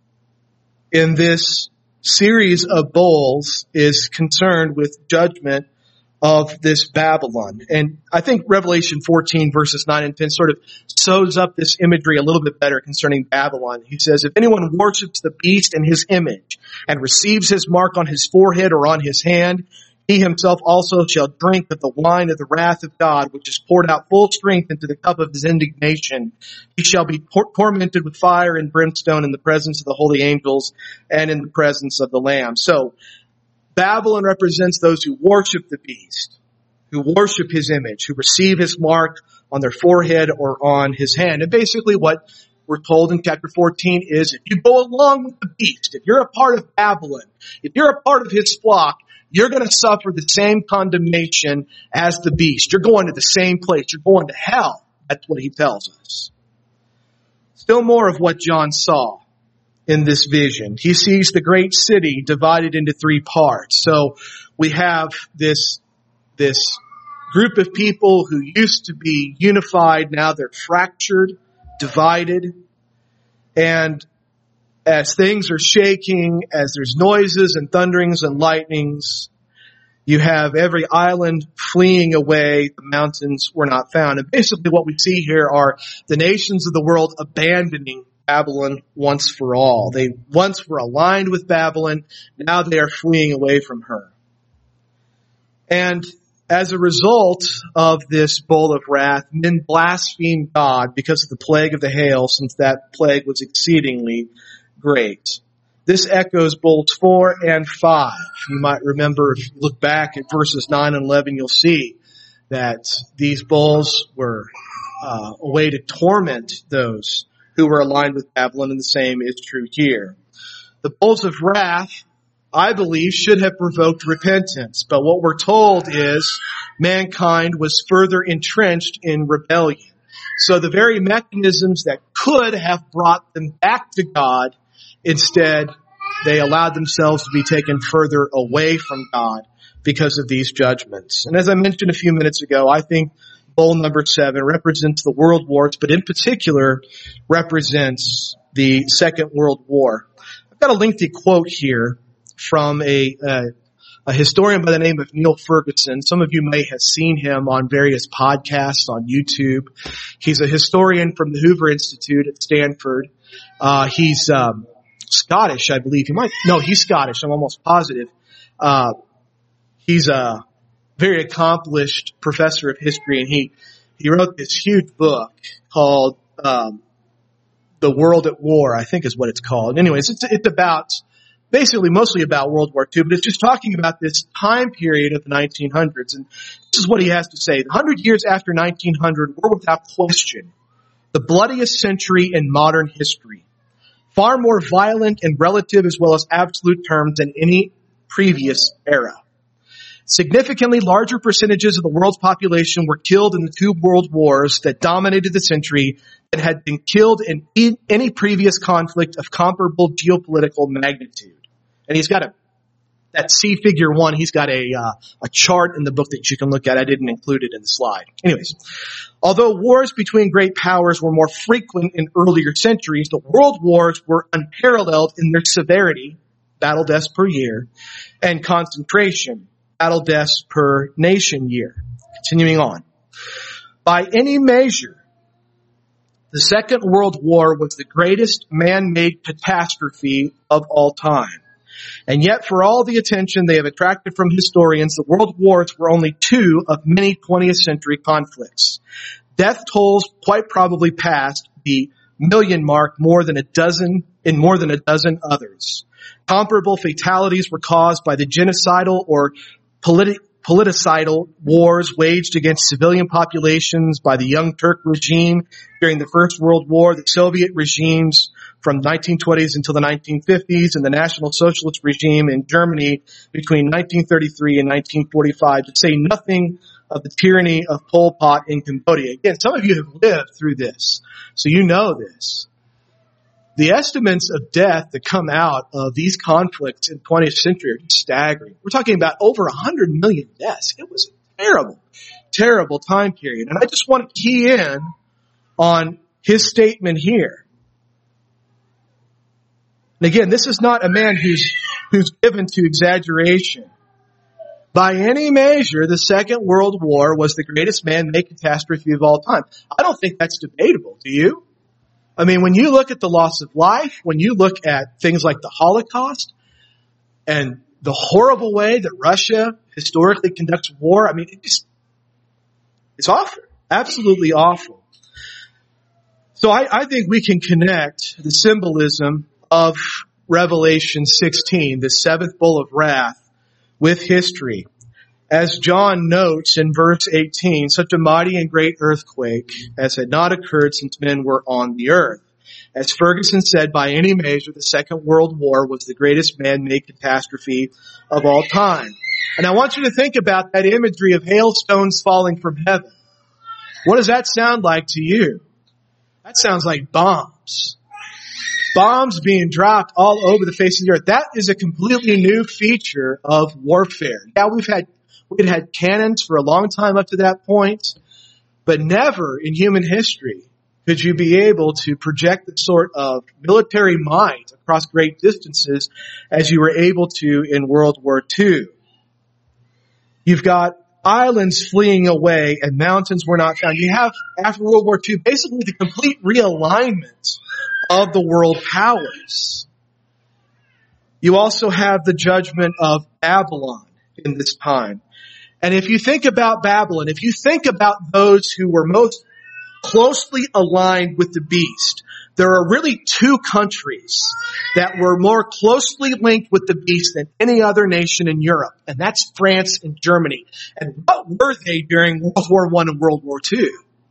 in this series of bowls, is concerned with judgment of this Babylon. And I think Revelation 14 verses 9 and 10 sort of sews up this imagery a little bit better concerning Babylon. He says, if anyone worships the beast and his image and receives his mark on his forehead or on his hand, he himself also shall drink of the wine of the wrath of God, which is poured out full strength into the cup of his indignation. He shall be tormented with fire and brimstone in the presence of the holy angels and in the presence of the Lamb. So Babylon represents those who worship the beast, who worship his image, who receive his mark on their forehead or on his hand. And basically what we're told in chapter 14 is, if you go along with the beast, if you're a part of Babylon, if you're a part of his flock, you're going to suffer the same condemnation as the beast. You're going to the same place. You're going to hell. That's what he tells us. Still more of what John saw in this vision. He sees the great city divided into three parts. So we have this group of people who used to be unified. Now they're fractured, divided. And as things are shaking, as there's noises and thunderings and lightnings, you have every island fleeing away. The mountains were not found. And basically what we see here are the nations of the world abandoning Babylon once for all. They once were aligned with Babylon. Now they are fleeing away from her. And as a result of this bowl of wrath, men blaspheme God because of the plague of the hail, since that plague was exceedingly great. This echoes bowls 4 and 5. You might remember, if you look back at verses 9 and 11, you'll see that these bowls were a way to torment those who were aligned with Babylon, and the same is true here. The bowls of wrath, I believe, should have provoked repentance, but what we're told is mankind was further entrenched in rebellion. So the very mechanisms that could have brought them back to God, instead, they allowed themselves to be taken further away from God because of these judgments. And as I mentioned a few minutes ago, I think bowl number 7 represents the world wars, but in particular represents the Second World War. I've got a lengthy quote here from a historian by the name of Neil Ferguson. Some of you may have seen him on various podcasts on YouTube. He's a historian from the Hoover Institute at Stanford. He's Scottish, I believe. He's Scottish. I'm almost positive. He's a very accomplished professor of history, and he wrote this huge book called The World at War, I think is what it's called. Anyways, it's about basically mostly about World War II, but it's just talking about this time period of the 1900s. And this is what he has to say. The 100 years after 1900 were without question the bloodiest century in modern history, far more violent in relative as well as absolute terms than any previous era. Significantly larger percentages of the world's population were killed in the 2 world wars that dominated the century than had been killed in any previous conflict of comparable geopolitical magnitude. And he's got that C figure 1, he's got a chart in the book that you can look at. I didn't include it in the slide. Anyways, although wars between great powers were more frequent in earlier centuries, the world wars were unparalleled in their severity, battle deaths per year, and concentration, battle deaths per nation year. Continuing on. By any measure, the Second World War was the greatest man-made catastrophe of all time. And yet, for all the attention they have attracted from historians, the world wars were only 2 of many 20th century conflicts. Death tolls quite probably passed the million mark in more than a dozen others. Comparable fatalities were caused by the genocidal or politicidal wars waged against civilian populations by the Young Turk regime during the First World War, the Soviet regimes from 1920s until the 1950s, and the National Socialist regime in Germany between 1933 and 1945, to say nothing of the tyranny of Pol Pot in Cambodia. Again, some of you have lived through this, so you know this. The estimates of death that come out of these conflicts in the 20th century are staggering. We're talking about over 100 million deaths. It was a terrible, terrible time period. And I just want to key in on his statement here. And again, this is not a man who's given to exaggeration. By any measure, the Second World War was the greatest man-made catastrophe of all time. I don't think that's debatable, do you? I mean, when you look at the loss of life, when you look at things like the Holocaust and the horrible way that Russia historically conducts war, I mean, it's awful. Absolutely awful. So I think we can connect the symbolism of Revelation 16, the 7th bowl of wrath, with history. As John notes in verse 18, such a mighty and great earthquake as had not occurred since men were on the earth. As Ferguson said, by any measure, the Second World War was the greatest man-made catastrophe of all time. And I want you to think about that imagery of hailstones falling from heaven. What does that sound like to you? That sounds like bombs. Bombs being dropped all over the face of the earth. That is a completely new feature of warfare. Yeah, we'd had cannons for a long time up to that point, but never in human history could you be able to project the sort of military might across great distances as you were able to in World War II. You've got islands fleeing away and mountains were not found. You have, after World War II, basically the complete realignment of the world powers. You also have the judgment of Babylon in this time. And if you think about Babylon, if you think about those who were most closely aligned with the beast, there are really 2 countries that were more closely linked with the beast than any other nation in Europe, and that's France and Germany. And what were they during World War I and World War II?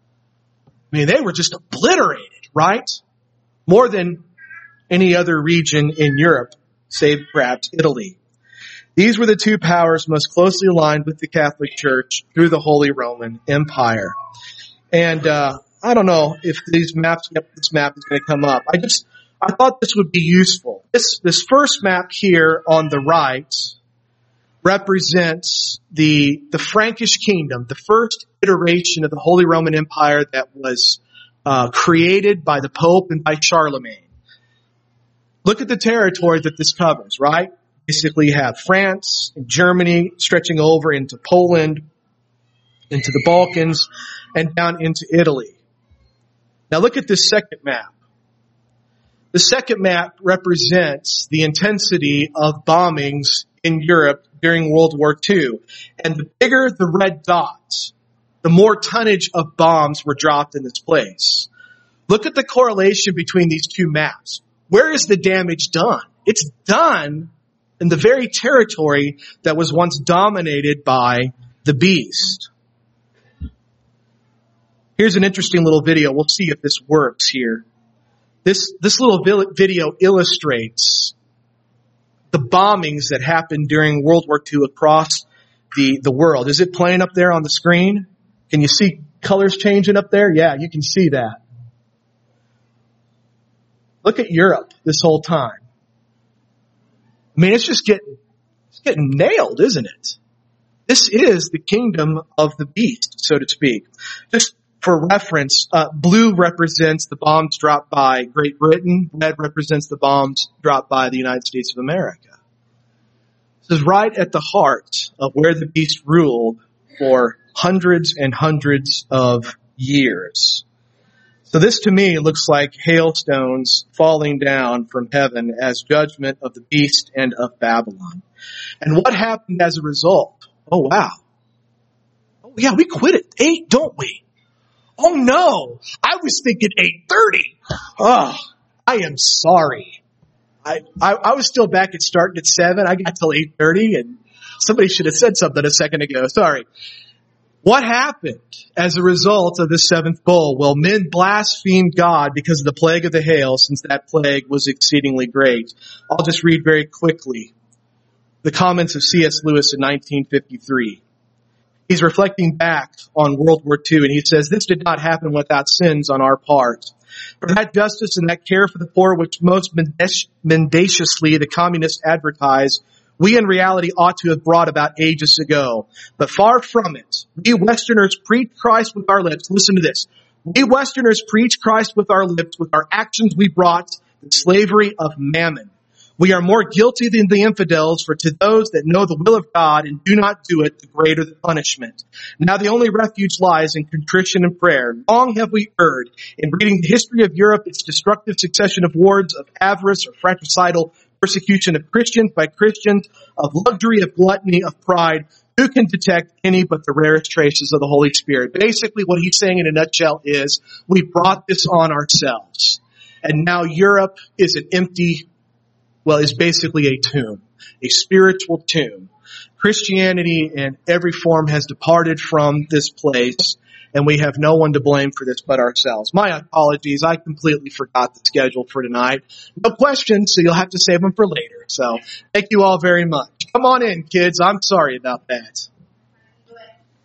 I mean, they were just obliterated, right? More than any other region in Europe, save perhaps Italy. These were the 2 powers most closely aligned with the Catholic Church through the Holy Roman Empire. And I don't know if this map is going to come up. I thought this would be useful. This first map here on the right represents the Frankish kingdom, the first iteration of the Holy Roman Empire that was created by the Pope and by Charlemagne. Look at the territory that this covers, right? Basically, you have France and Germany stretching over into Poland, into the Balkans, and down into Italy. Now look at this second map. The second map represents the intensity of bombings in Europe during World War II. And the bigger the red dots, the more tonnage of bombs were dropped in this place. Look at the correlation between these two maps. Where is the damage done? It's done in the very territory that was once dominated by the beast. Here's an interesting little video. We'll see if this works here. This little video illustrates the bombings that happened during World War II across the world. Is it playing up there on the screen? Can you see colors changing up there? Yeah, you can see that. Look at Europe this whole time. I mean, it's getting nailed, isn't it? This is the kingdom of the beast, so to speak. Just for reference, blue represents the bombs dropped by Great Britain. Red represents the bombs dropped by the United States of America. This is right at the heart of where the beast ruled for hundreds and hundreds of years. So this to me looks like hailstones falling down from heaven as judgment of the beast and of Babylon. And what happened as a result? Oh wow. Oh yeah, we quit at 8, don't we? Oh no, I was thinking 8:30. Oh, I am sorry. I was still back at starting at 7. I got till 8:30 and somebody should have said something a second ago. Sorry. What happened as a result of the seventh bowl? Well, men blasphemed God because of the plague of the hail, since that plague was exceedingly great. I'll just read very quickly the comments of C.S. Lewis in 1953. He's reflecting back on World War II, and he says, "This did not happen without sins on our part. For that justice and that care for the poor which most mendaciously the communists advertise, we in reality ought to have brought about ages ago. But far from it. We Westerners preach Christ with our lips." Listen to this. "We Westerners preach Christ with our lips. With our actions we brought the slavery of mammon. We are more guilty than the infidels, for to those that know the will of God and do not do it, the greater the punishment. Now the only refuge lies in contrition and prayer. Long have we erred in reading the history of Europe, its destructive succession of wars, of avarice or fratricidal persecution of Christians by Christians, of luxury, of gluttony, of pride. Who can detect any but the rarest traces of the Holy Spirit?" Basically what he's saying in a nutshell is, we brought this on ourselves. And now Europe is is basically a tomb, a spiritual tomb. Christianity in every form has departed from this place, and we have no one to blame for this but ourselves. My apologies, I completely forgot the schedule for tonight. No questions, so you'll have to save them for later. So thank you all very much. Come on in, kids. I'm sorry about that.